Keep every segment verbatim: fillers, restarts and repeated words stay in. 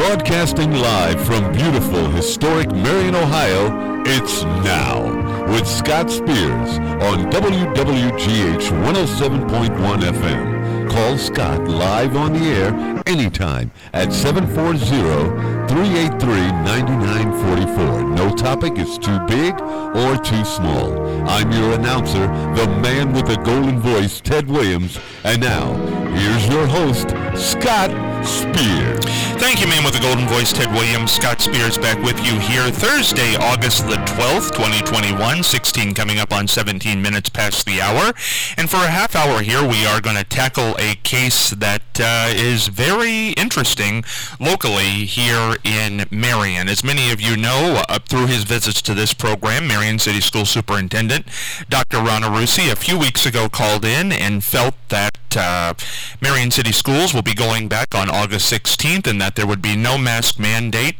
Broadcasting live from beautiful, historic Marion, Ohio, it's Now with Scott Spears on W W G H one oh seven point one F M. Call Scott live on the air anytime at seven four zero, three eight three, nine nine four four. No topic is too big or too small. I'm your announcer, the man with the golden voice, Ted Williams. And now, here's your host, Scott Spears. Thank you, man with the golden voice, Ted Williams. Scott Spears back with you here Thursday, August the twelfth, twenty twenty-one, sixteen coming up on seventeen minutes past the hour. And for a half hour here, we are going to tackle a case that uh, is very interesting locally here in Marion. As many of you know, uh, through his visits to this program, Marion City School Superintendent Doctor Ron Arruci a few weeks ago called in and felt that Uh, Marion City Schools will be going back on August sixteenth and that there would be no mask mandate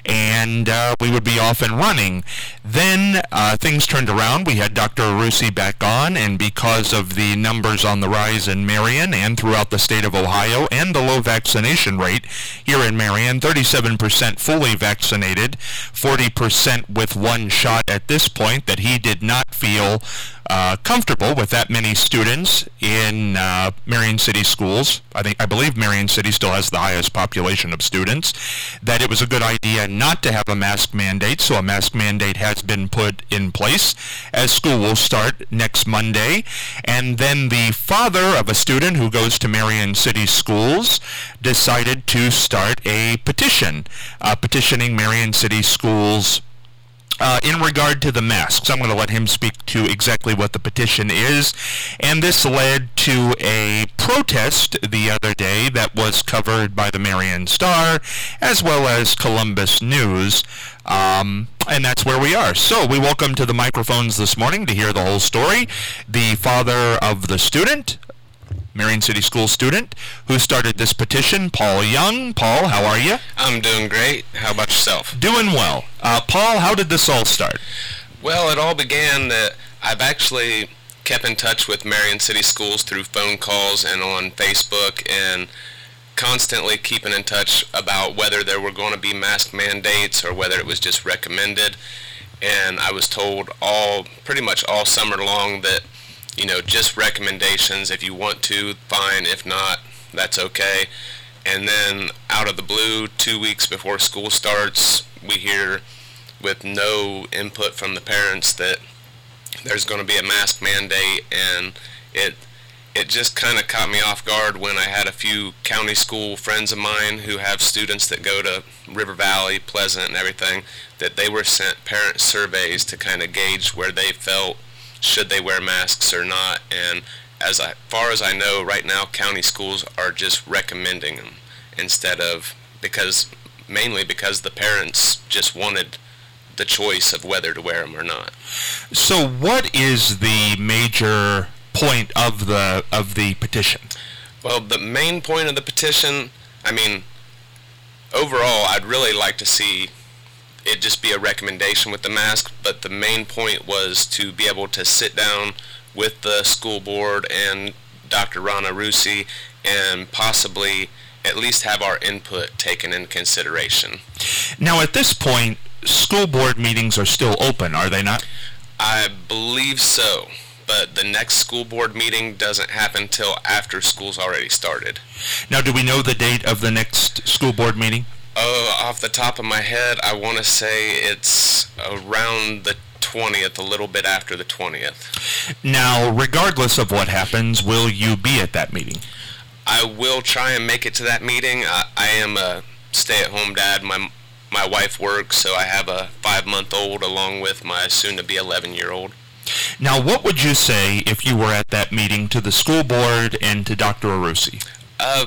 and uh, we would be off and running. Then uh, things turned around. We had Doctor Arruci back on, and because of the numbers on the rise in Marion and throughout the state of Ohio and the low vaccination rate here in Marion, thirty-seven percent fully vaccinated, forty percent with one shot at this point, that he did not feel uh, comfortable with that many students in uh, Marion City Schools. I think I believe Marion City still has the highest population of students. That it was a good idea not to have a mask mandate, so a mask mandate has been put in place as school will start next Monday. And then the father of a student who goes to Marion City Schools decided to start a petition, uh, petitioning Marion City Schools Uh, in regard to the masks. I'm going to let him speak to exactly what the petition is. And this led to a protest the other day that was covered by the Marion Star as well as Columbus News. Um, and that's where we are. So we welcome to the microphones this morning to hear the whole story the father of the student, Marion City School student, who started this petition, Paul Young. Paul, how are you? I'm doing great. How about yourself? Doing well. Uh, Paul, how did this all start? Well, it all began that I've actually kept in touch with Marion City Schools through phone calls and on Facebook, and constantly keeping in touch about whether there were going to be mask mandates or whether it was just recommended. And I was told all pretty much all summer long that, you know, just recommendations. If you want to, fine. If not, that's okay. And then out of the blue, two weeks before school starts, we hear with no input from the parents that there's going to be a mask mandate, and it it just kind of caught me off guard when I had a few county school friends of mine who have students that go to River Valley, Pleasant, and everything, that they were sent parent surveys to kind of gauge where they felt should they wear masks or not. And as I, far as I know, right now county schools are just recommending them instead of, because mainly because the parents just wanted the choice of whether to wear them or not. So what is the major point of the of the petition? Well, the main point of the petition, I mean, overall, I'd really like to see it just be a recommendation with the mask, but the main point was to be able to sit down with the school board and Doctor Ron Arruci and possibly at least have our input taken into consideration. Now, at this point, school board meetings are still open, are they not? I believe so, but the next school board meeting doesn't happen till after school's already started. Now, do we know the date of the next school board meeting? Oh, off the top of my head, I want to say it's around the twentieth, a little bit after the twentieth. Now, regardless of what happens, will you be at that meeting? I will try and make it to that meeting. I, I am a stay-at-home dad. My my wife works, so I have a five-month-old along with my soon-to-be eleven-year-old. Now, what would you say if you were at that meeting to the school board and to Doctor Arruci? Uh...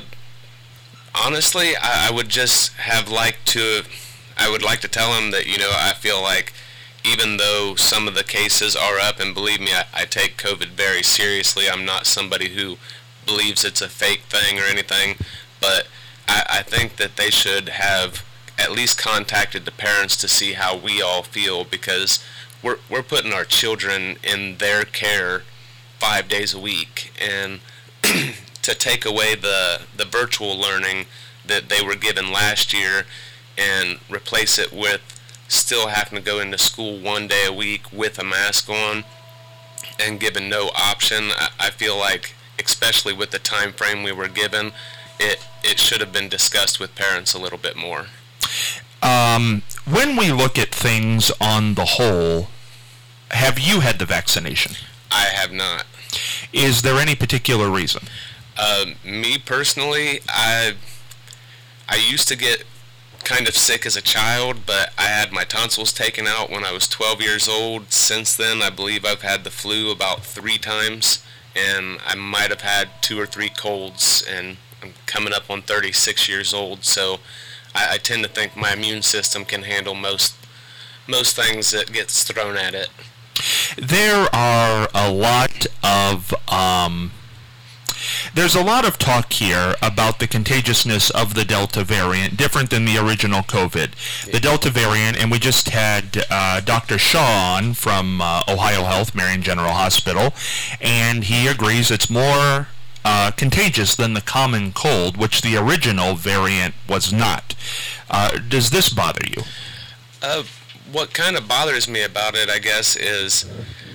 Honestly, I, I would just have liked to, I would like to tell him that, you know, I feel like even though some of the cases are up, and believe me, I, I take COVID very seriously, I'm not somebody who believes it's a fake thing or anything, but I, I think that they should have at least contacted the parents to see how we all feel, because we're, we're putting our children in their care five days a week, and to take away the, the virtual learning that they were given last year and replace it with still having to go into school one day a week with a mask on and given no option. I, I feel like, especially with the time frame we were given, it, it should have been discussed with parents a little bit more. Um, when we look at things on the whole, have you had the vaccination? I have not. Is there any particular reason? Uh, me personally, I I used to get kind of sick as a child, but I had my tonsils taken out when I was twelve years old. Since then, I believe I've had the flu about three times, and I might have had two or three colds, and I'm coming up on thirty-six years old, so I, I tend to think my immune system can handle most most things that gets thrown at it. There are a lot of um, there's a lot of talk here about the contagiousness of the Delta variant, different than the original COVID. The Delta variant, and we just had uh, Doctor Shaw on from uh, Ohio Health, Marion General Hospital, and he agrees it's more uh, contagious than the common cold, which the original variant was not. Uh, does this bother you? Uh, what kind of bothers me about it, I guess, is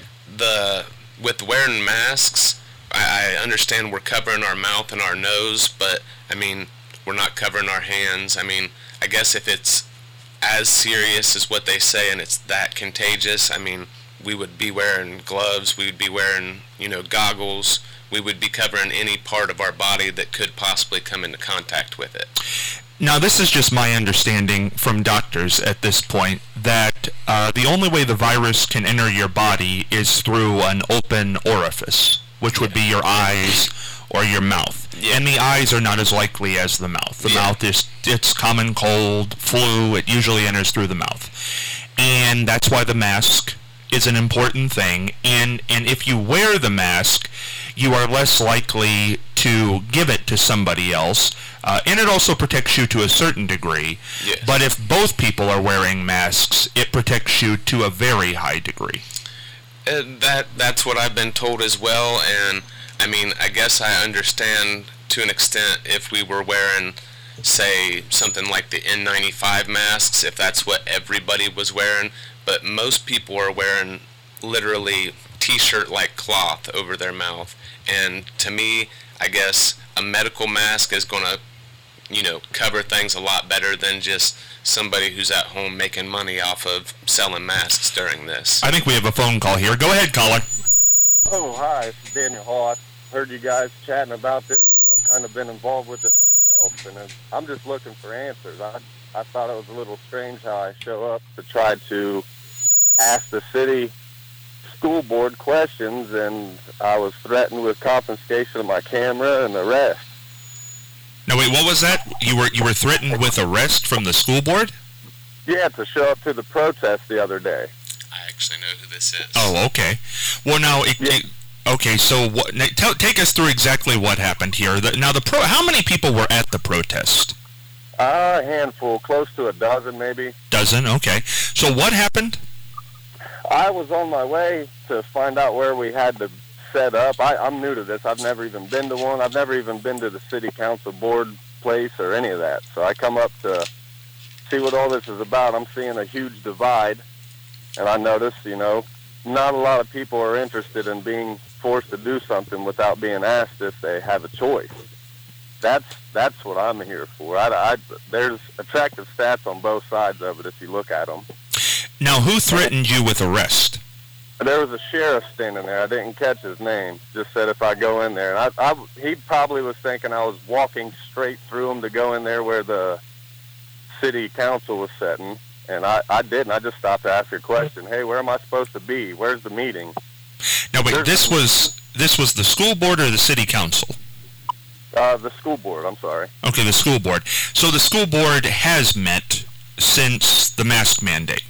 the with wearing masks. I, I understand we're covering our mouth and our nose, but I mean, we're not covering our hands. I mean, I guess if it's as serious as what they say and it's that contagious, I mean, we would be wearing gloves, we would be wearing, you know, goggles, we would be covering any part of our body that could possibly come into contact with it. Now, this is just my understanding from doctors at this point, that uh, the only way the virus can enter your body is through an open orifice, which would be your eyes or your mouth. Yeah. And the eyes are not as likely as the mouth. The Yeah. mouth is, it's common cold, flu, it usually enters through the mouth. And that's why the mask is an important thing. And, and if you wear the mask, you are less likely to give it to somebody else. Uh, and it also protects you to a certain degree. Yes. But if both people are wearing masks, it protects you to a very high degree. And that that's what I've been told as well, and I mean, I guess I understand to an extent if we were wearing, say, something like the N ninety-five masks, if that's what everybody was wearing, but most people are wearing literally t-shirt-like cloth over their mouth, and to me, I guess a medical mask is going to, you know, cover things a lot better than just somebody who's at home making money off of selling masks during this. I think we have a phone call here. Go ahead, caller. Oh, hi, it's Daniel Hall. I heard you guys chatting about this, and I've kind of been involved with it myself, and I'm just looking for answers. I, I thought it was a little strange how I show up to try to ask the city school board questions, and I was threatened with confiscation of my camera and arrest. No, wait, what was that? You were you were threatened with arrest from the school board? Yeah, to show up to the protest the other day. I actually know who this is. Oh, okay. Well, now, it, Yeah. it, okay, so what, now, tell, take us through exactly what happened here. The, now, the pro, how many people were at the protest? Uh, a handful, close to a dozen maybe. Dozen, okay. So what happened? I was on my way to find out where we had to set up. I, I'm new to this. I've never even been to one. I've never even been to the city council board place or any of that. So I come up to see what all this is about. I'm seeing a huge divide, and I notice, you know, not a lot of people are interested in being forced to do something without being asked if they have a choice. That's that's what I'm here for. I, I, there's attractive stats on both sides of it if you look at them. Now, who threatened you with arrest? There was a sheriff standing there. I didn't catch his name. Just said if I go in there. And I, I, he probably was thinking I was walking straight through him to go in there where the city council was sitting. And I, I didn't. I just stopped to ask a question. Hey, where am I supposed to be? Where's the meeting? Now, wait, There's this some- was this was the school board or the city council? Uh, the school board, I'm sorry. Okay, the school board. So the school board has met since the mask mandate.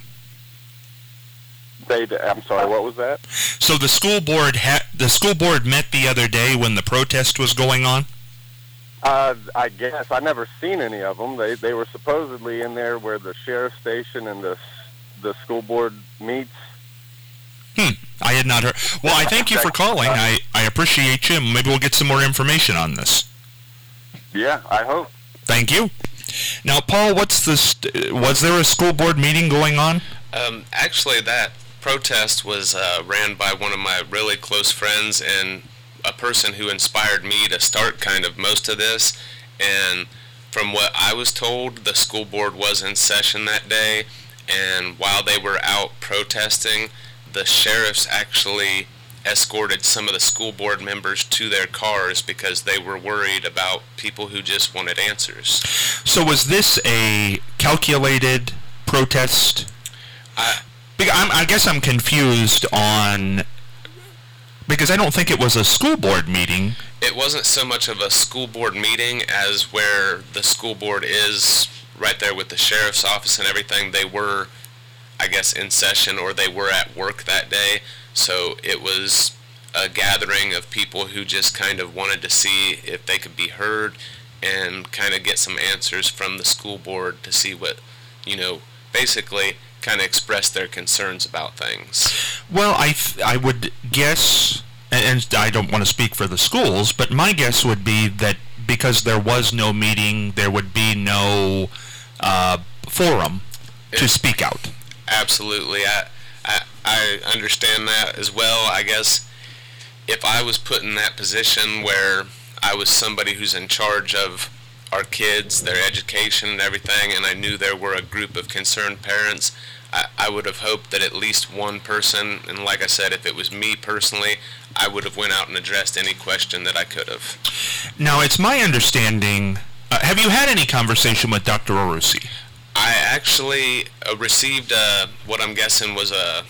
They, I'm sorry, what was that? So the school board ha- the school board met the other day when the protest was going on? Uh, I guess. I never seen any of them. They they were supposedly in there where the sheriff's station and the the school board meets. Hmm, I had not heard. Well, I thank you for calling. I, I appreciate you. Maybe we'll get some more information on this. Yeah, I hope. Thank you. Now, Paul, what's the st- was there a school board meeting going on? Um, actually, that protest was uh, ran by one of my really close friends and a person who inspired me to start kind of most of this. And from what I was told, the school board was in session that day, and while they were out protesting, the sheriffs actually escorted some of the school board members to their cars because they were worried about people who just wanted answers. So was this a calculated protest? I, I'm, I guess I'm confused on, because I don't think it was a school board meeting. It wasn't so much of a school board meeting as where the school board is right there with the sheriff's office and everything. They were, I guess, in session, or they were at work that day. So it was a gathering of people who just kind of wanted to see if they could be heard and kind of get some answers from the school board to see what, you know, basically kind of express their concerns about things. Well, I, th- I would guess, and I don't want to speak for the schools, but my guess would be that because there was no meeting, there would be no uh, forum to speak out. Absolutely. I, I, I understand that as well. I guess if I was put in that position where I was somebody who's in charge of our kids, their education and everything, and I knew there were a group of concerned parents, I, I would have hoped that at least one person, and like I said, if it was me personally, I would have went out and addressed any question that I could have. Now, it's my understanding, uh, have you had any conversation with Doctor Arusi? I actually uh, received uh, what I'm guessing was a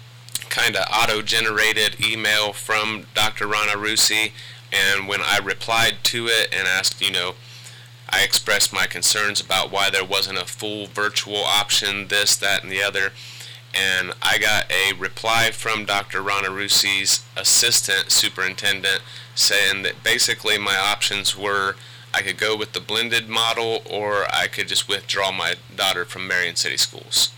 kind of auto-generated email from Doctor Ron Arusi, and when I replied to it and asked, you know, I expressed my concerns about why there wasn't a full virtual option, this, that, and the other, and I got a reply from Doctor Ron Arusi's assistant superintendent saying that basically my options were I could go with the blended model or I could just withdraw my daughter from Marion City Schools.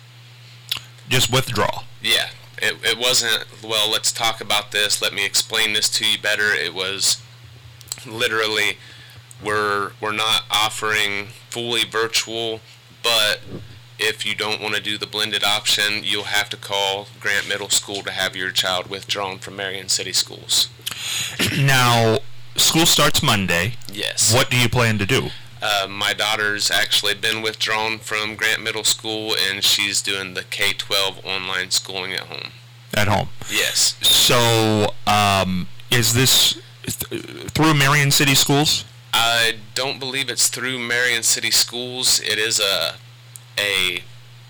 Just withdraw? Yeah. It, it wasn't, well, let's talk about this, let me explain this to you better. It was literally, we're, we're not offering fully virtual, but if you don't want to do the blended option, you'll have to call Grant Middle School to have your child withdrawn from Marion City Schools. Now, school starts Monday. Yes. What do you plan to do? Uh, my daughter's actually been withdrawn from Grant Middle School, and she's doing the K twelve online schooling at home. At home? Yes. So, um, is this th- through Marion City Schools? I don't believe it's through Marion City Schools. It is a a,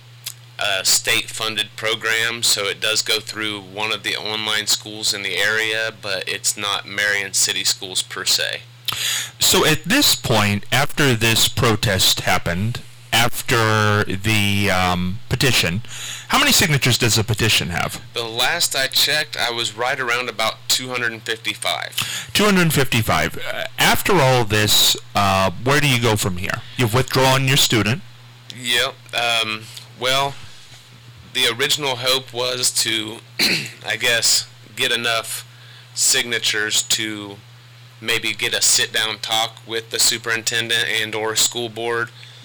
a state-funded program, so it does go through one of the online schools in the area, but it's not Marion City Schools per se. So at this point, after this protest happened, after the um, petition, how many signatures does the petition have? The last I checked, I was right around about two hundred fifty-five. two hundred fifty-five. Uh, after all this, uh, where do you go from here? You've withdrawn your student. Yep. Um, well, the original hope was to, I guess, get enough signatures to maybe get a sit-down talk with the superintendent and or school board.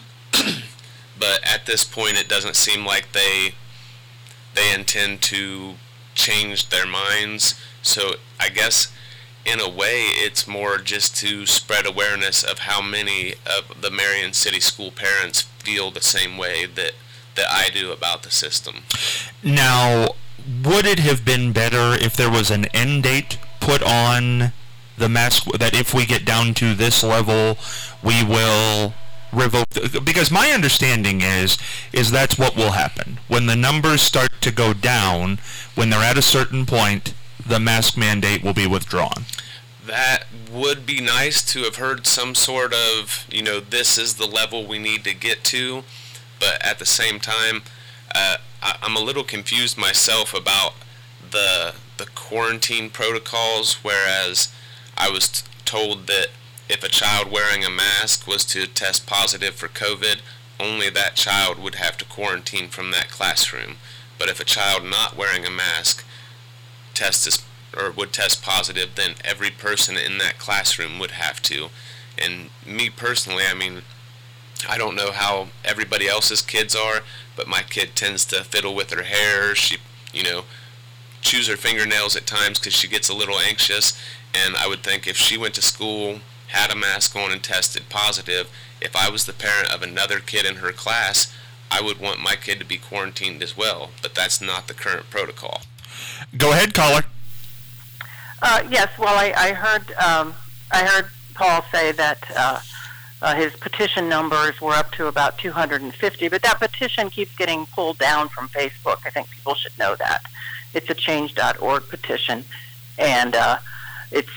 But at this point, it doesn't seem like they they intend to change their minds. So I guess in a way, it's more just to spread awareness of how many of the Marion City school parents feel the same way that, that I do about the system. Now, would it have been better if there was an end date put on the mask, that if we get down to this level, we will revoke the, because my understanding is is that's what will happen. When the numbers start to go down, when they're at a certain point, the mask mandate will be withdrawn. That would be nice to have heard some sort of, you know, this is the level we need to get to, but at the same time, uh, I, I'm a little confused myself about the the quarantine protocols, whereas I was t- told that if a child wearing a mask was to test positive for COVID, only that child would have to quarantine from that classroom. But if a child not wearing a mask tests or would test positive, then every person in that classroom would have to. And me personally, I mean, I don't know how everybody else's kids are, but my kid tends to fiddle with her hair. She, you know, chews her fingernails at times because she gets a little anxious. And I would think if she went to school, had a mask on, and tested positive, if I was the parent of another kid in her class, I would want my kid to be quarantined as well. But that's not the current protocol. Go ahead, caller. Uh, yes, well, I, I heard um, I heard Paul say that uh, uh, his petition numbers were up to about two hundred fifty, but that petition keeps getting pulled down from Facebook. I think people should know that. It's a change dot org petition, and uh, it's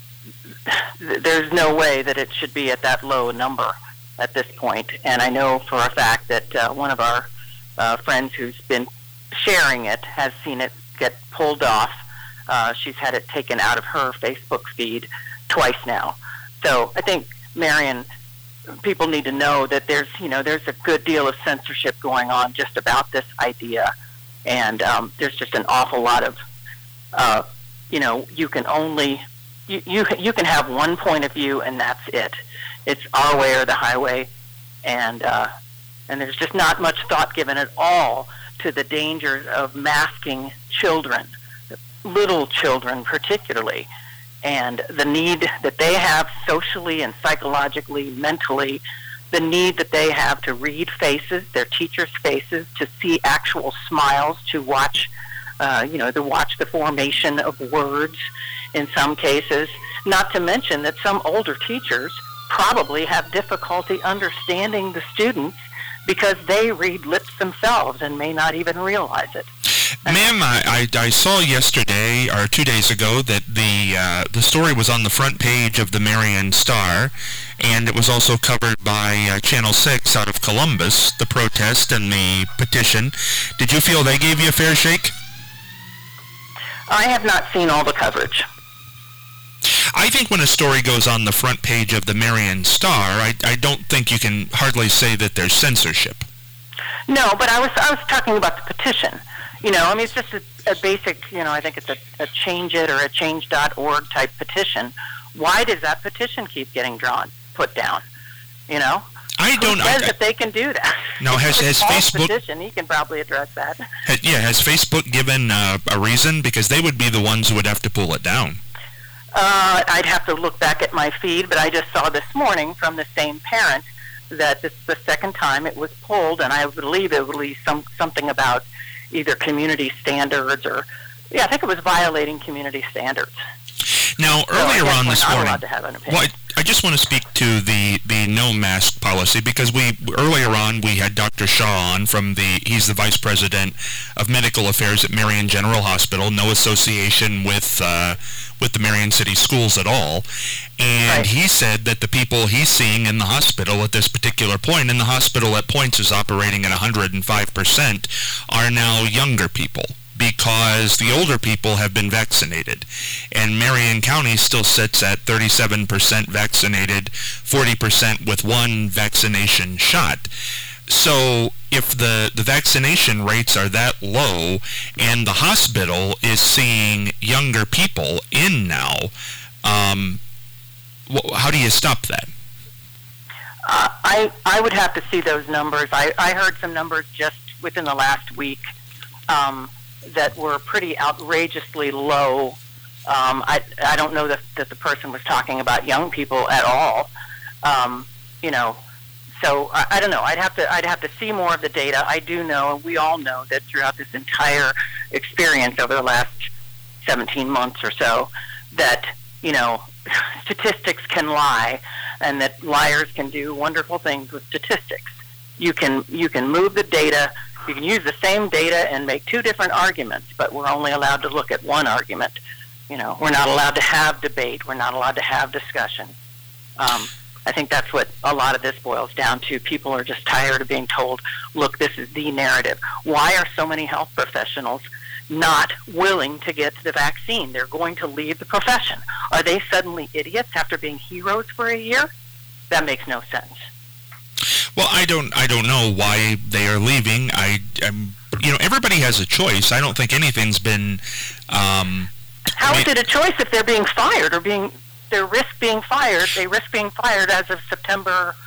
there's no way that it should be at that low number at this point. And I know for a fact that uh, one of our uh, friends who's been sharing it has seen it get pulled off. Uh, she's had it taken out of her Facebook feed twice now. So I think, Marion, people need to know that there's, you know, there's a good deal of censorship going on just about this idea, and um, there's just an awful lot of, uh, you know, you can only, you, you you can have one point of view, and that's it. It's our way or the highway, and uh, and there's just not much thought given at all to the dangers of masking children, little children particularly, and the need that they have socially and psychologically, mentally, the need that they have to read faces, their teachers' faces, to see actual smiles, to watch, uh, you know, to watch the formation of words in some cases, not to mention that some older teachers probably have difficulty understanding the students because they read lips themselves and may not even realize it. Ma'am, I, I, I saw yesterday, or two days ago, that the uh, the story was on the front page of the Marion Star, and it was also covered by uh, Channel six out of Columbus, the protest and the petition. Did you feel they gave you a fair shake? I have not seen all the coverage. I think when a story goes on the front page of the Marion Star, I, I don't think you can hardly say that there's censorship. No, but I was I was talking about the petition. You know, I mean, it's just a, a basic, you know, I think it's a, a change it or a change dot org type petition. Why does that petition keep getting drawn, put down? You know? I don't know. Who says that they can do that? No, has, has Facebook... petition, he can probably address that. Has, yeah, has Facebook given uh, a reason? Because they would be the ones who would have to pull it down. Uh, I'd have to look back at my feed, but I just saw this morning from the same parent that this is the second time it was pulled, and I believe it would be some, something about either community standards or, yeah, I think it was violating community standards. Now, earlier so on this we're not morning, allowed to have an opinion. well, I, I just want to speak to the, the no mask policy, because we earlier on we had Doctor Shaw on from the, he's the Vice President of Medical Affairs at Marion General Hospital, no association with uh, with the Marion City Schools at all, and right. he said that the people he's seeing in the hospital at this particular point, and the hospital at points is operating at one hundred five percent, are now younger people, because the older people have been vaccinated. And Marion County still sits at thirty-seven percent vaccinated, forty percent with one vaccination shot. So if the, the vaccination rates are that low and the hospital is seeing younger people in now, um, wh- how do you stop that? Uh, I I would have to see those numbers. I, I heard some numbers just within the last week um, that were pretty outrageously low. Um, I I don't know that, that the person was talking about young people at all. Um, you know, so I, I don't know. I'd have to I'd have to see more of the data. I do know, and we all know, that throughout this entire experience over the last seventeen months or so, that, you know, statistics can lie, and that liars can do wonderful things with statistics. You can you can move the data. You can use the same data and make two different arguments, but we're only allowed to look at one argument. You know, we're not allowed to have debate. We're not allowed to have discussion. Um, I think that's what a lot of this boils down to. People are just tired of being told, look, this is the narrative. Why are so many health professionals not willing to get the vaccine? They're going to leave the profession. Are they suddenly idiots after being heroes for a year? That makes no sense. Well, I don't I don't know why they are leaving. I I'm, you know, everybody has a choice. I don't think anything's been um How I mean, is it a choice if they're being fired or being they risk being fired? They risk being fired as of September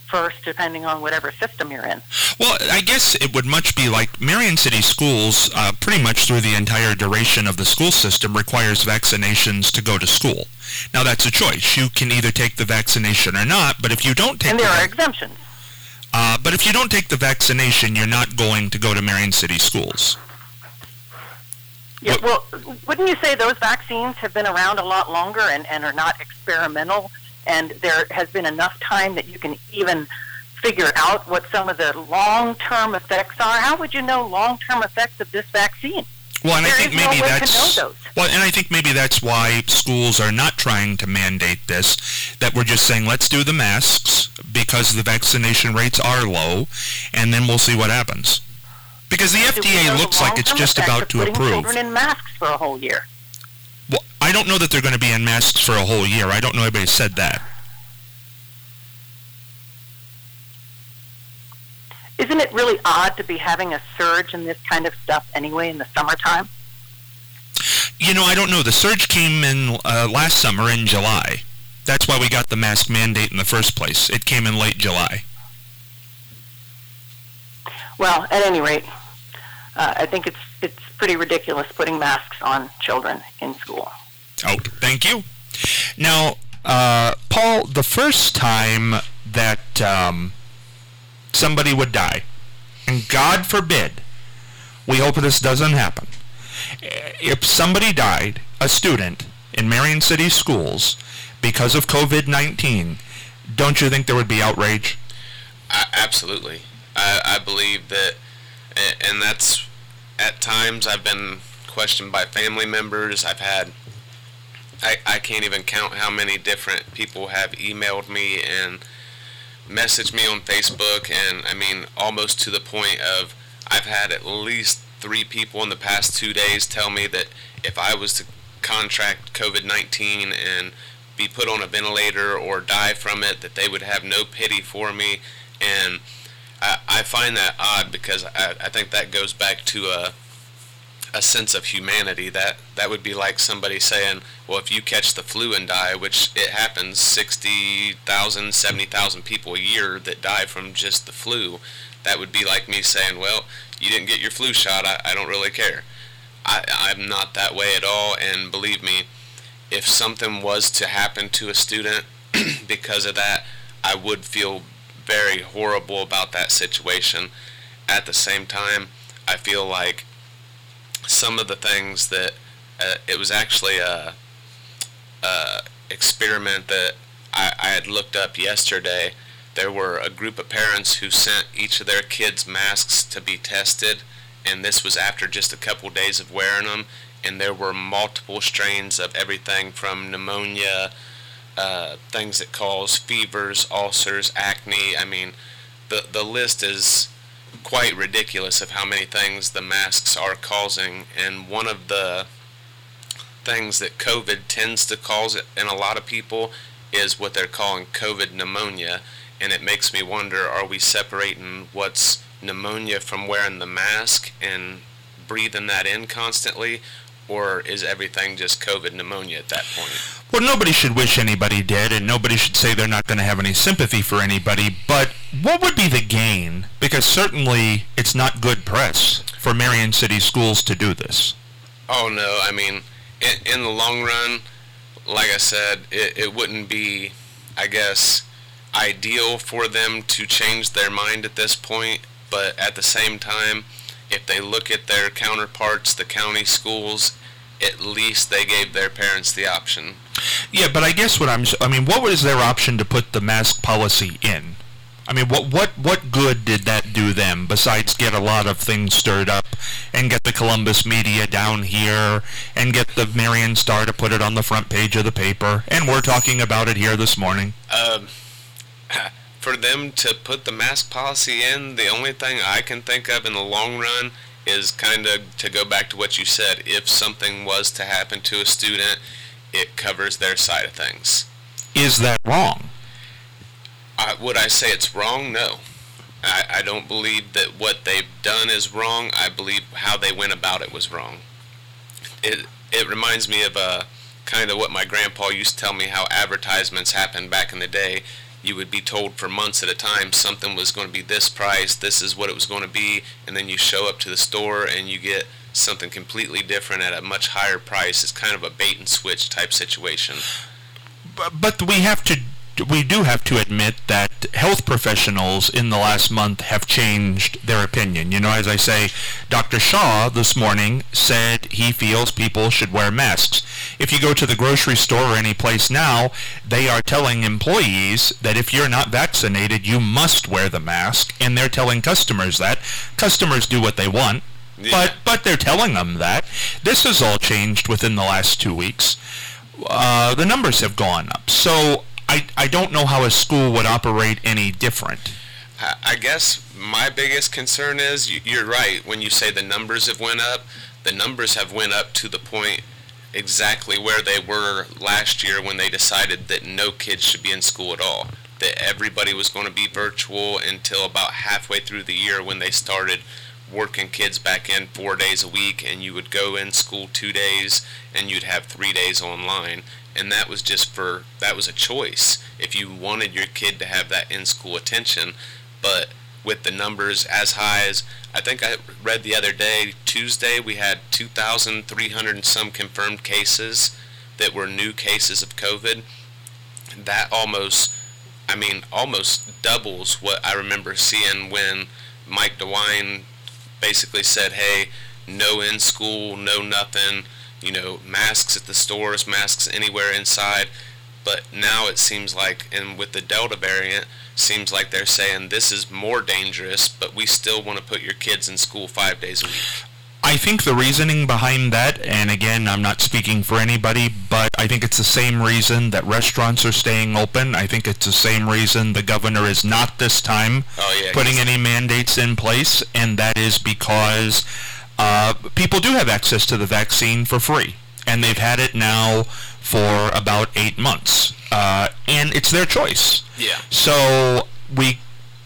first, depending on whatever system you're in. Well, I guess it would much be like Marion City Schools, uh, pretty much through the entire duration of the school system, requires vaccinations to go to school. Now, that's a choice. You can either take the vaccination or not, but if you don't take And there the are vac- exemptions. Uh, but if you don't take the vaccination, you're not going to go to Marion City Schools. Yeah, What- well, wouldn't you say those vaccines have been around a lot longer and, and are not experimental, and there has been enough time that you can even figure out what some of the long-term effects are? How would you know long-term effects of this vaccine? Well, and I There think is no maybe way to that's know those. well, and I think maybe that's why schools are not trying to mandate this. That we're just saying, let's do the masks because the vaccination rates are low, and then we'll see what happens. Because the Do F D we A know the looks like it's long-term just effects about of to putting approve. children in masks for a whole year? Well, I don't know that they're going to be in masks for a whole year. I don't know anybody said that. Isn't it really odd to be having a surge in this kind of stuff anyway in the summertime? You know, I don't know. The surge came in uh, last summer in July. That's why we got the mask mandate in the first place. It came in late July. Well, at any rate, uh, I think it's it's pretty ridiculous putting masks on children in school. Oh, thank you. Now, uh, Paul, the first time that um, somebody would die, and God forbid, we hope this doesn't happen, if somebody died, a student, in Marion City Schools because of COVID nineteen, don't you think there would be outrage? I, absolutely. I, I believe that, and that's, at times I've been questioned by family members. I've had, I, I can't even count how many different people have emailed me and messaged me on Facebook, and I mean, almost to the point of, I've had at least three people in the past two days tell me that if I was to contract COVID nineteen and be put on a ventilator or die from it, that they would have no pity for me. And I, I find that odd because I, I think that goes back to a a sense of humanity. That that would be like somebody saying, well, if you catch the flu and die, which it happens, sixty thousand, seventy thousand people a year that die from just the flu, that would be like me saying, well, you didn't get your flu shot, I, I don't really care. I, I'm not that way at all, and believe me, if something was to happen to a student because of that, I would feel very horrible about that situation. At the same time, I feel like some of the things that, uh, it was actually a, a experiment that I, I had looked up yesterday. There were a group of parents who sent each of their kids masks to be tested, and this was after just a couple days of wearing them, and there were multiple strains of everything from pneumonia, uh, things that cause fevers, ulcers, acne. I mean, the the list is quite ridiculous of how many things the masks are causing, and one of the things that COVID tends to cause in a lot of people is what they're calling COVID pneumonia. And it makes me wonder, are we separating what's pneumonia from wearing the mask and breathing that in constantly, or is everything just COVID pneumonia at that point? Well, nobody should wish anybody dead, and nobody should say they're not going to have any sympathy for anybody, but what would be the gain? Because certainly it's not good press for Marion City Schools to do this. Oh, no. I mean, in, in the long run, like I said, it, it wouldn't be, I guess, ideal for them to change their mind at this point, but at the same time, if they look at their counterparts, the county schools, at least they gave their parents the option. Yeah, but I guess what I'm, I mean, what was their option to put the mask policy in? I mean, what what what good did that do them besides get a lot of things stirred up and get the Columbus media down here and get the Marion Star to put it on the front page of the paper, and we're talking about it here this morning? Um, for them to put the mask policy in, the only thing I can think of in the long run is kind of to go back to what you said. If something was to happen to a student, it covers their side of things. Is that wrong? Uh, would I say it's wrong? No. I, I don't believe that what they've done is wrong. I believe how they went about it was wrong. It it reminds me of uh, kind of what my grandpa used to tell me, how advertisements happened back in the day. you would be told for months at a time something was going to be this price, this is what it was going to be, and then you show up to the store and you get something completely different at a much higher price. It's kind of a bait and switch type situation. But, but we have to, we do have to admit that health professionals in the last month have changed their opinion. You know, as I say, Doctor Shaw this morning said he feels people should wear masks. If you go to the grocery store or any place now, they are telling employees that if you're not vaccinated, you must wear the mask, and they're telling customers that. Customers do what they want, yeah. but but they're telling them that. This has all changed within the last two weeks. Uh, the numbers have gone up. So I, I don't know how a school would operate any different. I guess my biggest concern is, you're right, when you say the numbers have went up, the numbers have went up to the point exactly where they were last year when they decided that no kids should be in school at all, that everybody was going to be virtual until about halfway through the year when they started working kids back in four days a week, and you would go in school two days and you'd have three days online. And that was just for, that was a choice if you wanted your kid to have that in-school attention. But with the numbers as high as, I think I read the other day, Tuesday, we had two thousand three hundred and some confirmed cases that were new cases of COVID. That almost, I mean, almost doubles what I remember seeing when Mike DeWine basically said, hey, no in school, no nothing, you know, masks at the stores, masks anywhere inside. But now it seems like, and with the Delta variant, seems like they're saying this is more dangerous, but we still want to put your kids in school five days a week. I think the reasoning behind that, and again, I'm not speaking for anybody, but I think it's the same reason that restaurants are staying open. I think it's the same reason the governor is not this time oh, yeah, putting any mandates in place, and that is because uh, people do have access to the vaccine for free, and they've had it now for about eight months, uh, and it's their choice. Yeah. So we,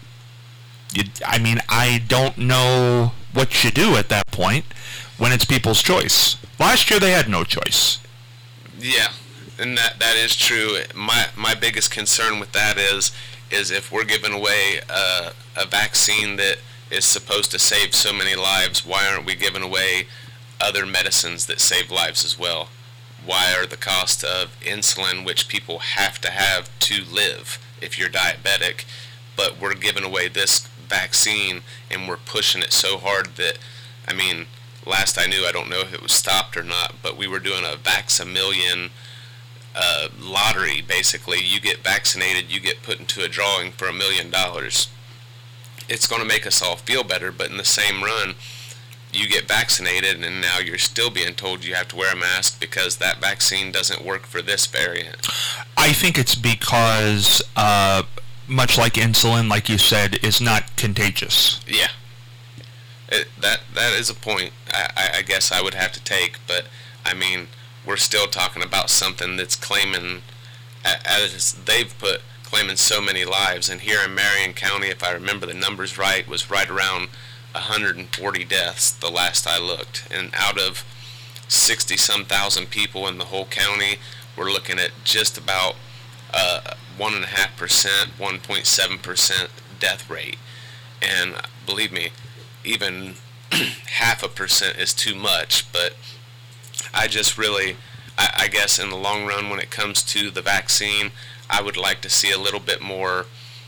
you, I mean, I don't know what you do at that point when it's people's choice. Last year they had no choice. Yeah, and that that is true. My my biggest concern with that is is if we're giving away a, a vaccine that is supposed to save so many lives, why aren't we giving away other medicines that save lives as well? Why are the cost of insulin, which people have to have to live if you're diabetic, but we're giving away this vaccine and we're pushing it so hard that, I mean, last I knew, I don't know if it was stopped or not, but we were doing a Vax-A-Million uh, lottery, basically. You get vaccinated, you get put into a drawing for a million dollars. It's going to make us all feel better, but in the same run, you get vaccinated and now you're still being told you have to wear a mask because that vaccine doesn't work for this variant. I think it's because, uh, much like insulin, like you said, is not contagious. Yeah. It, that that is a point I, I, I guess I would have to take, but I mean, we're still talking about something that's claiming, as they've put, claiming so many lives. And here in Marion County, if I remember the numbers right, was right around one hundred forty deaths the last I looked. And out of sixty some thousand people in the whole county, we're looking at just about uh, one point five percent, one point seven percent death rate. And believe me, even half a percent is too much, but I just really, I, I guess in the long run, when it comes to the vaccine, I would like to see a little bit more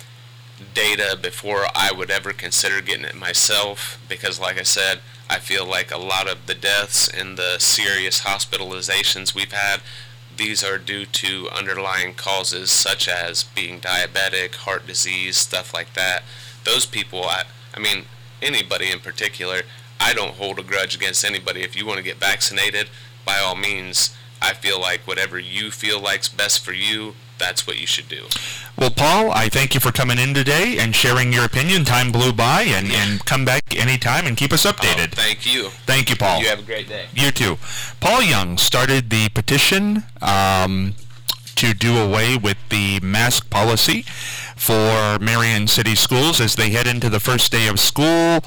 data before I would ever consider getting it myself, because like I said, I feel like a lot of the deaths and the serious hospitalizations we've had, these are due to underlying causes such as being diabetic, heart disease, stuff like that. Those people, I, I mean, anybody in particular, I don't hold a grudge against anybody. If you want to get vaccinated, by all means, I feel like whatever you feel like's best for you, that's what you should do. Well, Paul, I thank you for coming in today and sharing your opinion. Time blew by, and, and come back anytime and keep us updated. Oh, thank you. Thank you, Paul. You have a great day. You too. Paul Young started the petition um, to do away with the mask policy for Marion City Schools as they head into the first day of school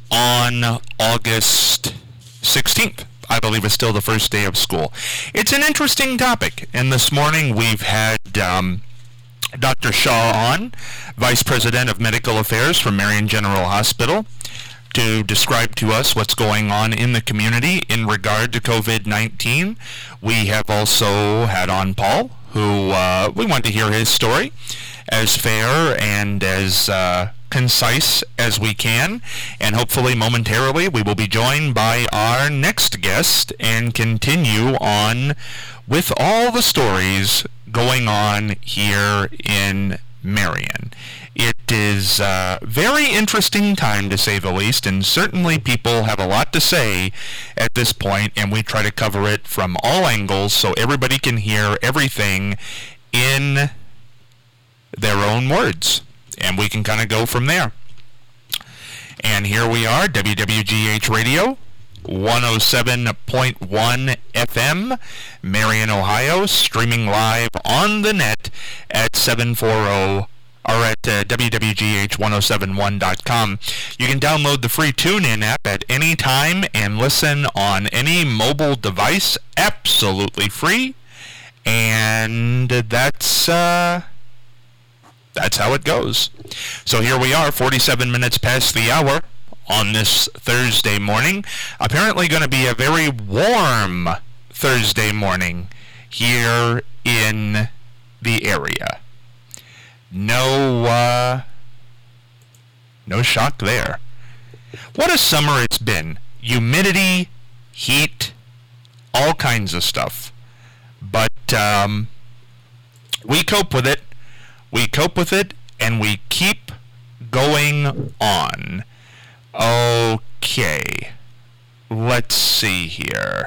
on August sixteenth. I believe it's still the first day of school. It's an interesting topic, and this morning we've had um, Doctor Shaw on, Vice President of Medical Affairs from Marion General Hospital, to describe to us what's going on in the community in regard to covid nineteen. We have also had on Paul, who uh, we want to hear his story as fair and as uh, concise as we can, and hopefully momentarily we will be joined by our next guest and continue on with all the stories going on here in Marion. It is a very interesting time, to say the least, and certainly people have a lot to say at this point, and we try to cover it from all angles so everybody can hear everything in their own words, and we can kind of go from there. And here we are, W W G H Radio, one oh seven point one F M, Marion, Ohio, streaming live on the net at seven forty or at uh, w w g h ten seventy-one dot com. You can download the free TuneIn app at any time and listen on any mobile device, absolutely free. And that's uh, that's how it goes. So here we are, forty-seven minutes past the hour on this Thursday morning. Apparently going to be a very warm Thursday morning here in the area. No, uh, no shock there. What a summer it's been. Humidity, heat, all kinds of stuff. But um, we cope with it. We cope with it, and we keep going on. Okay, let's see here.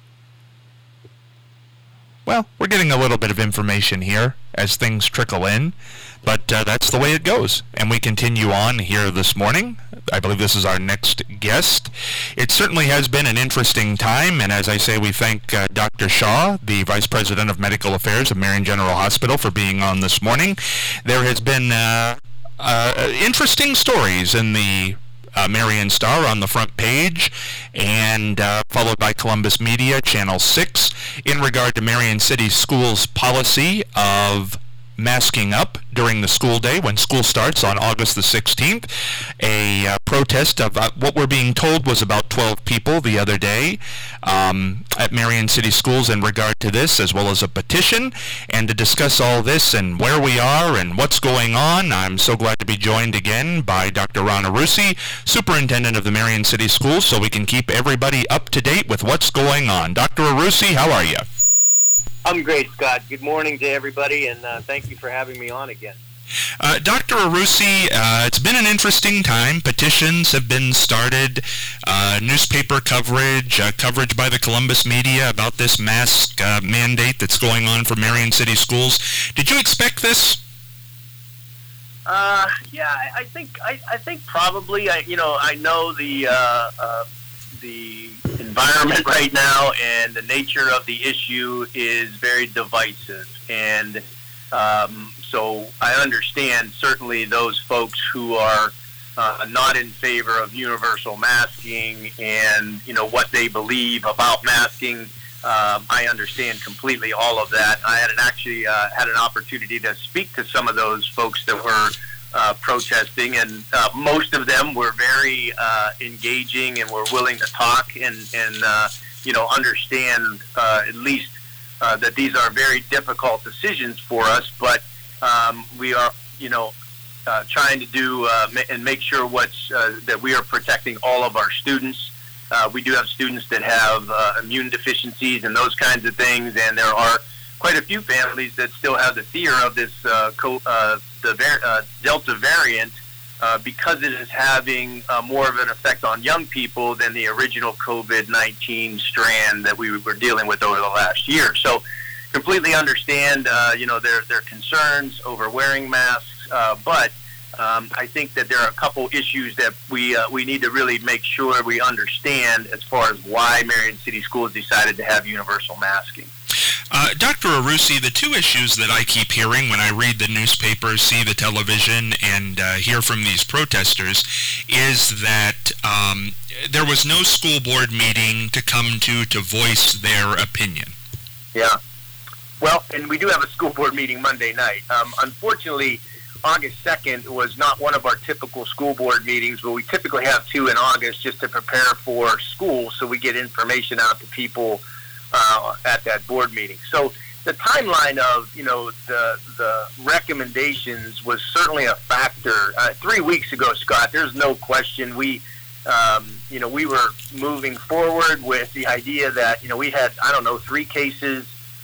Well, we're getting a little bit of information here as things trickle in, but uh, that's the way it goes. And we continue on here this morning. I believe this is our next guest. It certainly has been an interesting time, and as I say, we thank uh, Doctor Shaw, the Vice President of Medical Affairs of Marion General Hospital, for being on this morning. There has been uh, uh, interesting stories in the Uh, Marion Star on the front page, and uh, followed by Columbus Media, Channel six, in regard to Marion City Schools' policy of masking up during the school day when school starts on August the sixteenth. A uh, protest of uh, what we're being told was about twelve people the other day um, at Marion City Schools in regard to this, as well as a petition. And to discuss all this and where we are and what's going on, I'm so glad to be joined again by Doctor Ron Arrusi, Superintendent of the Marion City Schools, so we can keep everybody up to date with what's going on. Doctor Arrusi, how are you? I'm great, Scott. Good morning to everybody, and uh, thank you for having me on again. Uh, Doctor Arrusi, uh, it's been an interesting time. Petitions have been started, uh, newspaper coverage, uh, coverage by the Columbus Media about this mask uh, mandate that's going on for Marion City Schools. Did you expect this? Uh, yeah, I, I think I, I think probably. I you know I know the uh, uh, the environment right now, and the nature of the issue is very divisive, and um, so I understand certainly those folks who are uh, not in favor of universal masking, and you know what they believe about masking. Um, I understand completely all of that. I had an, actually uh, had an opportunity to speak to some of those folks that were Uh, protesting, and uh, most of them were very uh, engaging and were willing to talk and, and uh, you know, understand uh, at least uh, that these are very difficult decisions for us, but um, we are, you know, uh, trying to do uh, ma- and make sure what's uh, that we are protecting all of our students. Uh, we do have students that have uh, immune deficiencies and those kinds of things, and there are quite a few families that still have the fear of this uh, co- uh, the var- uh, Delta variant uh, because it is having uh, more of an effect on young people than the original covid nineteen strand that we were dealing with over the last year. So completely understand, uh, you know, their their concerns over wearing masks, uh, but um, I think that there are a couple issues that we uh, we need to really make sure we understand as far as why Marion City Schools decided to have universal masking. Uh, Doctor Arrusi, the two issues that I keep hearing when I read the newspapers, see the television, and uh, hear from these protesters is that um, there was no school board meeting to come to to voice their opinion. Yeah. Well, and we do have a school board meeting Monday night. Um, unfortunately, August second was not one of our typical school board meetings, but we typically have two in August just to prepare for school so we get information out to people uh, at that board meeting. So the timeline of, you know, the the recommendations was certainly a factor. Uh, three weeks ago, Scott, there's no question we, um, you know, we were moving forward with the idea that, you know, we had, I don't know, three cases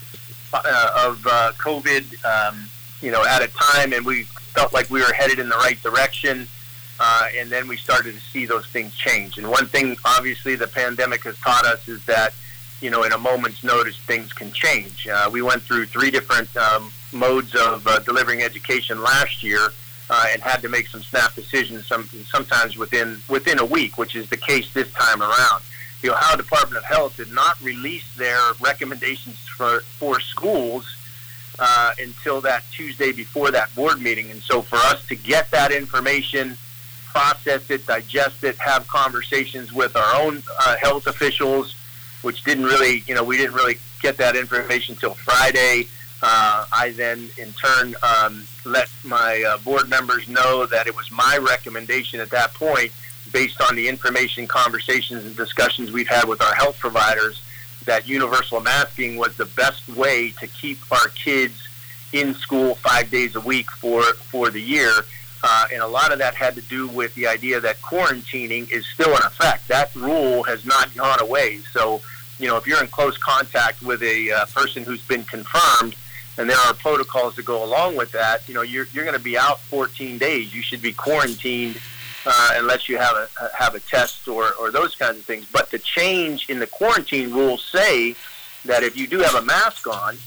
uh, of uh, COVID, um, you know, at a time, and we felt like we were headed in the right direction, uh, and then we started to see those things change. And one thing, obviously, the pandemic has taught us is that, you know, in a moment's notice, things can change. Uh, we went through three different um, modes of uh, delivering education last year, uh, and had to make some snap decisions, some, sometimes within within a week, which is the case this time around. The Ohio Department of Health did not release their recommendations for, for schools uh, until that Tuesday before that board meeting. And so for us to get that information, process it, digest it, have conversations with our own uh, health officials, which didn't really, you know, we didn't really get that information until Friday. Uh, I then, in turn, um, let my uh, board members know that it was my recommendation at that point, based on the information, conversations, and discussions we've had with our health providers, that universal masking was the best way to keep our kids in school five days a week for, for the year. Uh, and a lot of that had to do with the idea that quarantining is still in effect. That rule has not gone away. So, you know, if you're in close contact with a uh, person who's been confirmed, and there are protocols that go along with that, you know, you're you're going to be out fourteen days. You should be quarantined uh, unless you have a have a test or, or those kinds of things. But the change in the quarantine rules say that if you do have a mask on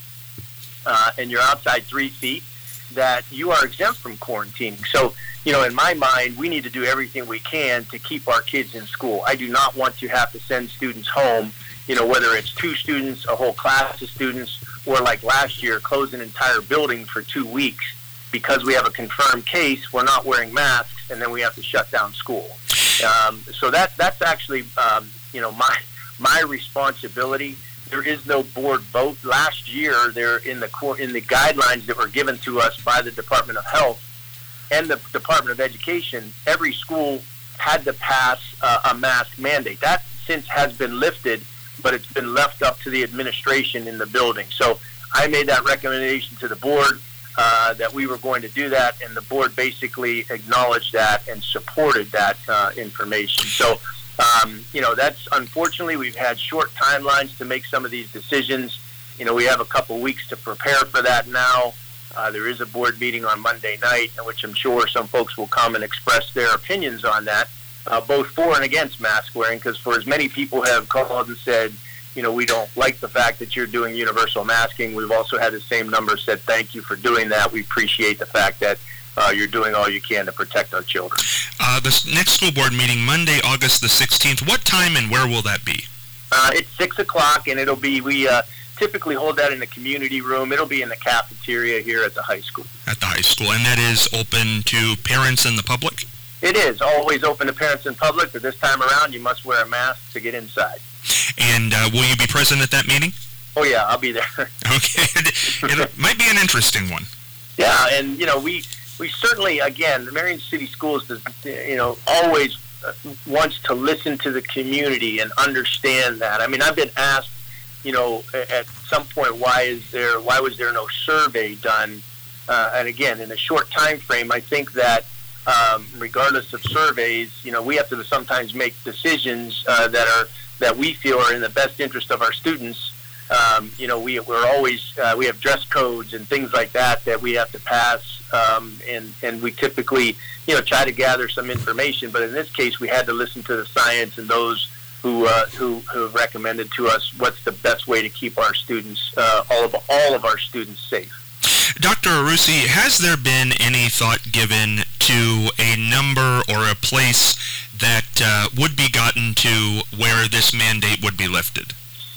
uh, and you're outside three feet, that you are exempt from quarantining. So, you know, in my mind, we need to do everything we can to keep our kids in school. I do not want to have to send students home, you know, whether it's two students, a whole class of students, or like last year, close an entire building for two weeks because we have a confirmed case, we're not wearing masks, and then we have to shut down school. Um, so that that's actually, um, you know, my my responsibility. There is no board vote. Last year, there in the in the guidelines that were given to us by the Department of Health and the Department of Education, every school had to pass uh, a mask mandate. That since has been lifted, but it's been left up to the administration in the building. So I made that recommendation to the board uh, that we were going to do that, and the board basically acknowledged that and supported that uh, information. So. Um, you know, that's unfortunately we've had short timelines to make some of these decisions. You know, we have a couple weeks to prepare for that now. Uh, there is a board meeting on Monday night, in which I'm sure some folks will come and express their opinions on that, uh, both for and against mask wearing, because for as many people have called and said, you know, we don't like the fact that you're doing universal masking, we've also had the same number said, thank you for doing that. We appreciate the fact that Uh, you're doing all you can to protect our children. Uh, the next school board meeting, Monday, August the sixteenth, what time and where will that be? Uh, it's six o'clock, and it'll be, we uh, typically hold that in the community room. It'll be in the cafeteria here at the high school. At the high school, and that is open to parents and the public? It is, always open to parents and public, but this time around you must wear a mask to get inside. And uh, will you be present at that meeting? Oh, yeah, I'll be there. Okay, it might be an interesting one. Yeah, and, you know, we... We certainly, again, the Marion City Schools, does, you know, always wants to listen to the community and understand that. I mean, I've been asked, you know, at some point, why is there, why was there no survey done? Uh, and again, in a short time frame, I think that um, regardless of surveys, you know, we have to sometimes make decisions uh, that are that we feel are in the best interest of our students. Um, you know, we, we're always, uh, we have dress codes and things like that that we have to pass, um, and, and we typically, you know, try to gather some information. But in this case, we had to listen to the science and those who, uh, who, who have recommended to us what's the best way to keep our students, uh, all of all of our students safe. Doctor Arusi, has there been any thought given to a number or a place that uh, would be gotten to where this mandate would be lifted?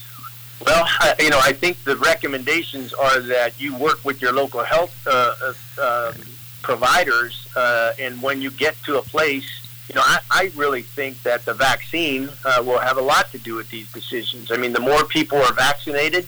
Well, I, you know, I think the recommendations are that you work with your local health uh, uh, um, providers, uh, and when you get to a place, you know, I, I really think that the vaccine uh, will have a lot to do with these decisions. I mean, the more people are vaccinated,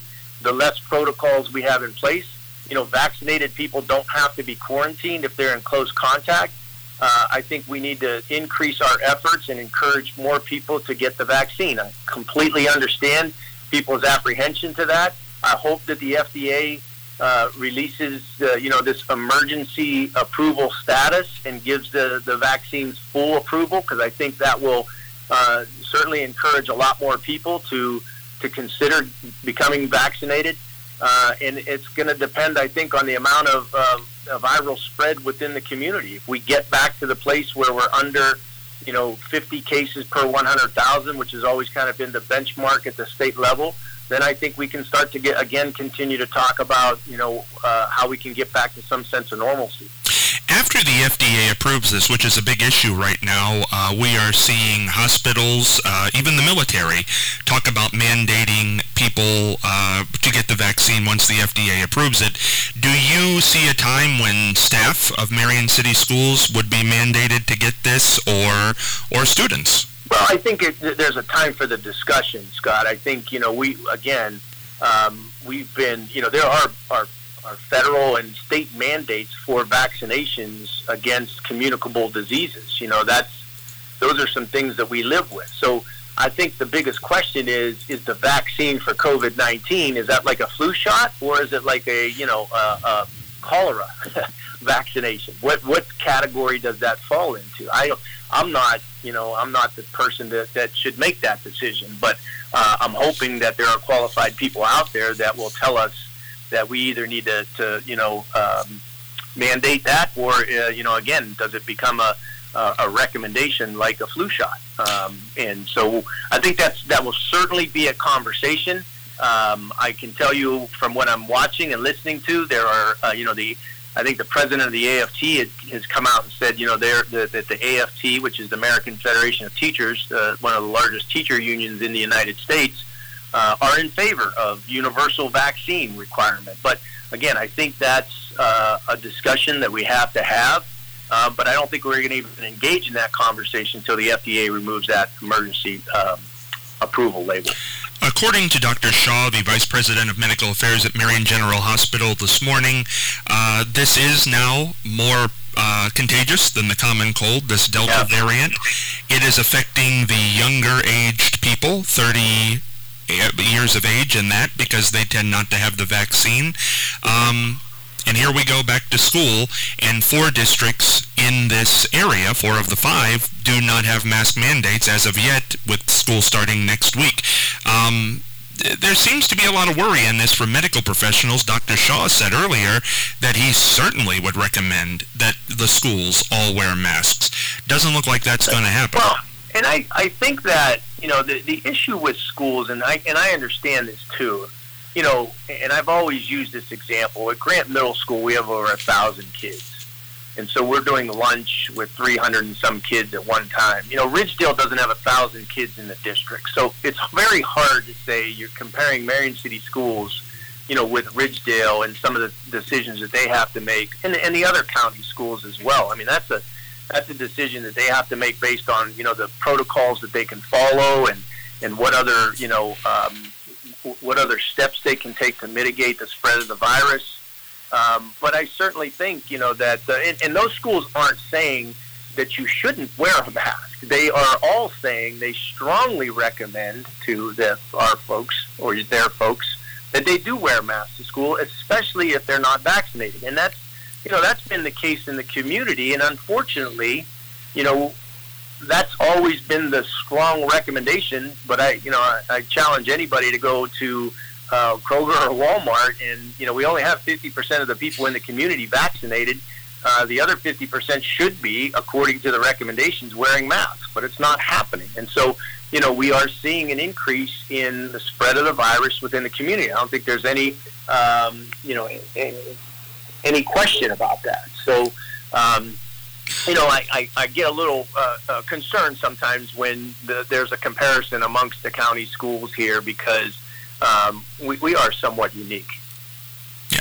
the less protocols we have in place. You know, vaccinated people don't have to be quarantined if they're in close contact. Uh, I think we need to increase our efforts and encourage more people to get the vaccine. I completely understand people's apprehension to that. I hope that the F D A uh, releases, uh, you know, this emergency approval status and gives the, the vaccines full approval, because I think that will uh, certainly encourage a lot more people to to consider becoming vaccinated. Uh, and it's going to depend, I think, on the amount of uh, viral spread within the community. If we get back to the place where we're under, you know, fifty cases per one hundred thousand, which has always kind of been the benchmark at the state level, then I think we can start to get, again, continue to talk about, you know, uh, how we can get back to some sense of normalcy. After the F D A approves this, which is a big issue right now, uh, we are seeing hospitals, uh, even the military, talk about mandating people uh, to get the vaccine once the F D A approves it. Do you see a time when staff of Marion City Schools would be mandated to get this, or or students? Well, I think it, there's a time for the discussion, Scott. I think, you know, we, again, um, we've been, you know, there are, are Our federal and state mandates for vaccinations against communicable diseases. You know, that's those are some things that we live with. So I think the biggest question is: is the vaccine for COVID nineteen, is that like a flu shot, or is it like a you know a, a cholera vaccination? What what category does that fall into? I don't, I'm not you know I'm not the person that that should make that decision, but uh, I'm hoping that there are qualified people out there that will tell us that we either need to, to you know, um, mandate that, or, uh, you know, again, does it become a, a, a recommendation like a flu shot? Um, and so I think that's that will certainly be a conversation. Um, I can tell you from what I'm watching and listening to, there are, uh, you know, the I think the president of the A F T has, has come out and said, you know, that the, the A F T, which is the American Federation of Teachers, uh, one of the largest teacher unions in the United States, Uh, are in favor of universal vaccine requirement. But again, I think that's uh, a discussion that we have to have, uh, but I don't think we're going to even engage in that conversation until the F D A removes that emergency um, approval label. According to Doctor Shaw, the Vice President of Medical Affairs at Marion General Hospital this morning, uh, this is now more uh, contagious than the common cold, this Delta yeah. variant. It is affecting the younger aged people, thirty years of age and that, because they tend not to have the vaccine. Um, and here we go back to school, and four districts in this area, four of the five, do not have mask mandates as of yet, with school starting next week. Um, there seems to be a lot of worry in this from medical professionals. Doctor Shaw said earlier that he certainly would recommend that the schools all wear masks. Doesn't look like that's going to happen. Well, and I, I think that, you know, the, the issue with schools, and I and I understand this too, you know, and I've always used this example. At Grant Middle School, we have over a thousand kids. And so we're doing lunch with three hundred and some kids at one time. You know, Ridgedale doesn't have a thousand kids in the district. So it's very hard to say you're comparing Marion City Schools, you know, with Ridgedale and some of the decisions that they have to make, and, and the other county schools as well. I mean, that's a That's a decision that they have to make based on, you know, the protocols that they can follow, and, and what other, you know, um, what other steps they can take to mitigate the spread of the virus. Um, but I certainly think, you know, that, uh, and, and those schools aren't saying that you shouldn't wear a mask. They are all saying they strongly recommend to the, our folks or their folks that they do wear masks to school, especially if they're not vaccinated. And that's, You know, that's been the case in the community, and unfortunately, you know, that's always been the strong recommendation. But I, you know, I, I challenge anybody to go to uh, Kroger or Walmart, and you know, we only have fifty percent of the people in the community vaccinated. Uh, the other fifty percent should be, according to the recommendations, wearing masks, but it's not happening. And so, you know, we are seeing an increase in the spread of the virus within the community. I don't think there's any, um, you know. any, any question about that. So, um, you know, I, I, I get a little uh, uh, concerned sometimes when the, there's a comparison amongst the county schools here, because um, we, we are somewhat unique. Yeah.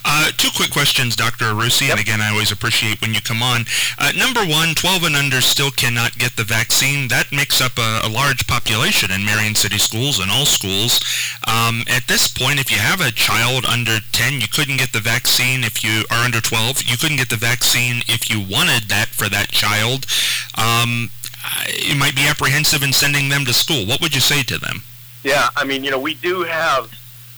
Uh, two quick questions, Doctor Arusi, yep. And again, I always appreciate when you come on. Uh, number one, twelve and under still cannot get the vaccine. That makes up a, a large population in Marion City schools and all schools. Um, at this point, if you have a child under ten, you couldn't get the vaccine if you are under twelve. You couldn't get the vaccine if you wanted that for that child. Um, you might be apprehensive in sending them to school. What would you say to them? Yeah, I mean, you know, we do have,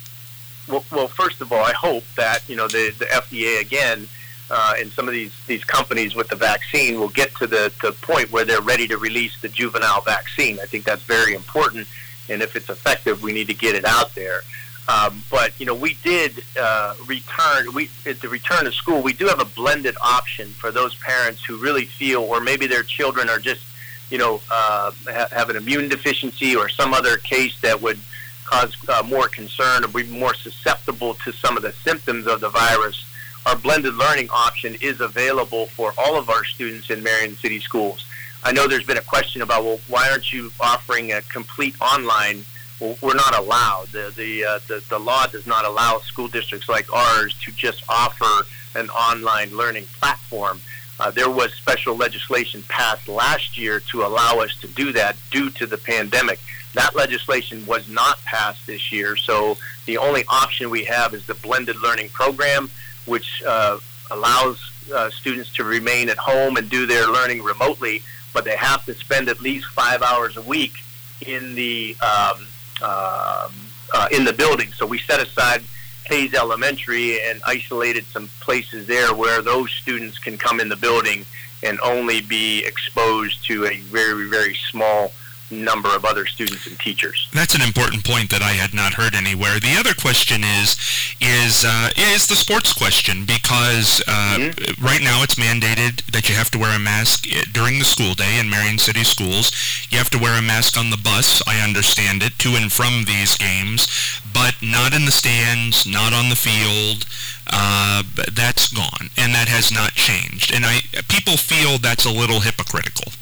well, well first of all, I hope that, you know, the, the F D A, again, uh, and some of these, these companies with the vaccine will get to the, the point where they're ready to release the juvenile vaccine. I think that's very important, and if it's effective, we need to get it out there. Um, but, you know, we did uh, return, we at the return to school, we do have a blended option for those parents who really feel, or maybe their children are just, you know, uh, ha- have an immune deficiency or some other case that would cause uh, more concern or be more susceptible to some of the symptoms of the virus. Our blended learning option is available for all of our students in Marion City schools. I know there's been a question about, well, why aren't you offering a complete online? Well, we're not allowed. The the, uh, the the law does not allow school districts like ours to just offer an online learning platform. Uh, there was special legislation passed last year to allow us to do that due to the pandemic. That legislation was not passed this year, so the only option we have is the blended learning program, which uh, allows uh, students to remain at home and do their learning remotely, but they have to spend at least five hours a week in the um, uh, uh, in the building. So we set aside Hayes Elementary and isolated some places there where those students can come in the building and only be exposed to a very, very small number of other students and teachers. That's an important point that I had not heard anywhere. The other question is is uh, is the sports question, because uh, mm-hmm. right now it's mandated that you have to wear a mask during the school day in Marion City schools. You have to wear a mask on the bus, I understand it, to and from these games, but not in the stands, not on the field. Uh, that's gone, and that has not changed. And I people feel that's a little hypocritical.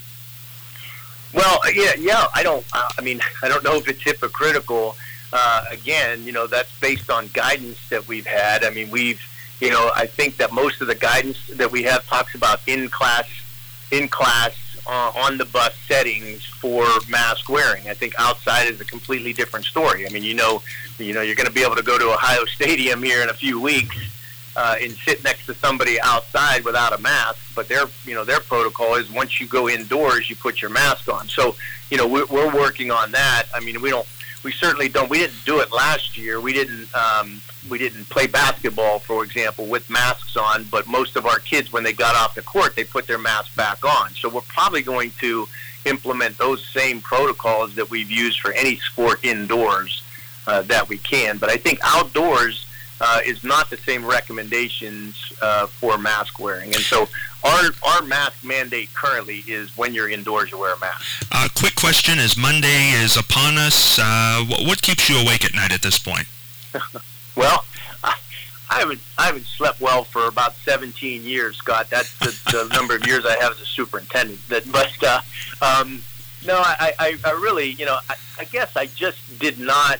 Well, yeah, yeah. I don't. Uh, I mean, I don't know if it's hypocritical. Uh, again, you know, that's based on guidance that we've had. I mean, we've, you know, I think that most of the guidance that we have talks about in class, in class, uh, on the bus settings for mask wearing. I think outside is a completely different story. I mean, you know, you know, you're going to be able to go to Ohio Stadium here in a few weeks. Uh, and sit next to somebody outside without a mask, but their, you know, their protocol is once you go indoors, you put your mask on. So, you know, we're, we're working on that. I mean, we don't, we certainly don't. We didn't do it last year. We didn't, um, we didn't play basketball, for example, with masks on. But most of our kids, when they got off the court, they put their mask back on. So we're probably going to implement those same protocols that we've used for any sport indoors uh, that we can. But I think outdoors. Uh, is not the same recommendations uh, for mask wearing. And so our our mask mandate currently is when you're indoors, you wear a mask. Uh, quick question, as Monday is upon us, uh, what, what keeps you awake at night at this point? Well, I, I haven't I haven't slept well for about seventeen years, Scott. That's the, the number of years I have as a superintendent. That, but, uh, um, no, I, I, I really, you know, I, I guess I just did not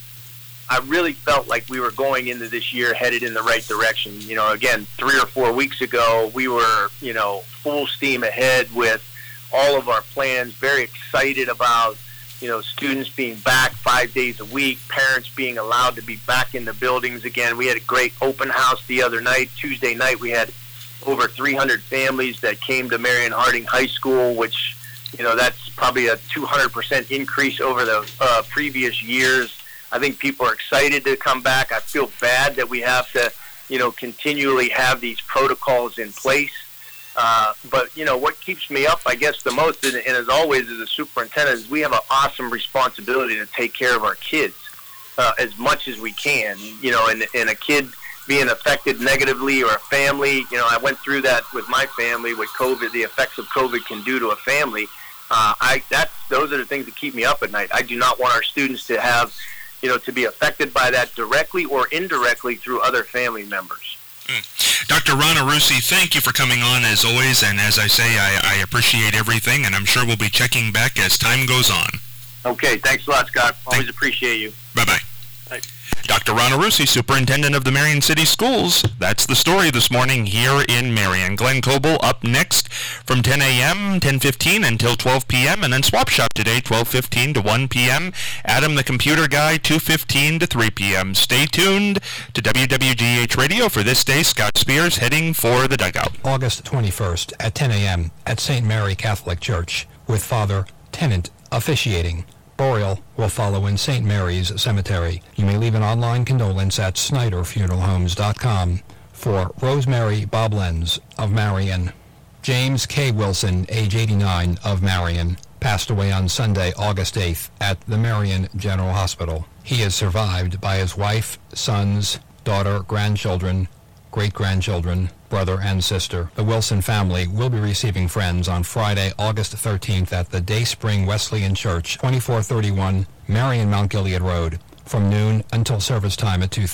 I really felt like we were going into this year headed in the right direction. You know, again, three or four weeks ago, we were, you know, full steam ahead with all of our plans, very excited about, you know, students being back five days a week, parents being allowed to be back in the buildings again. We had a great open house the other night. Tuesday night, we had over three hundred families that came to Marion Harding High School, which, you know, that's probably a two hundred percent increase over the uh, previous years. I think people are excited to come back. I feel bad that we have to, you know, continually have these protocols in place. Uh, but, you know, what keeps me up, I guess, the most, and, and as always as a superintendent, is we have an awesome responsibility to take care of our kids uh, as much as we can. You know, and, and a kid being affected negatively, or a family, you know, I went through that with my family with COVID, the effects of COVID can do to a family. Uh, I that those are the things that keep me up at night. I do not want our students to have, you know, to be affected by that directly or indirectly through other family members. Mm. Doctor Ron Arusi, thank you for coming on as always, and as I say, I, I appreciate everything, and I'm sure we'll be checking back as time goes on. Okay, thanks a lot, Scott. Always Thank- appreciate you. Bye-bye. Right. Doctor Ron Arussi, Superintendent of the Marion City Schools. That's the story this morning here in Marion. Glenn Coble up next from ten a.m., ten fifteen until twelve p.m., and then Swap Shop today, twelve fifteen to one p.m. Adam the Computer Guy, two fifteen to three p.m. Stay tuned to W W G H Radio for this day. Scott Spears heading for the dugout. August twenty-first at ten a.m. at Saint Mary Catholic Church with Father Tennant officiating. Burial will follow in Saint Mary's Cemetery. You may leave an online condolence at snyder funeral homes dot com. For Rosemary Bob Lenz of Marion. James K. Wilson, age eighty-nine, of Marion, passed away on Sunday, August eighth, at the Marion General Hospital. He is survived by his wife, sons, daughter, grandchildren, great-grandchildren, brother, and sister. The Wilson family will be receiving friends on Friday, August thirteenth at the Dayspring Wesleyan Church, twenty-four thirty-one Marion Mount Gilead Road, from noon until service time at two thirty.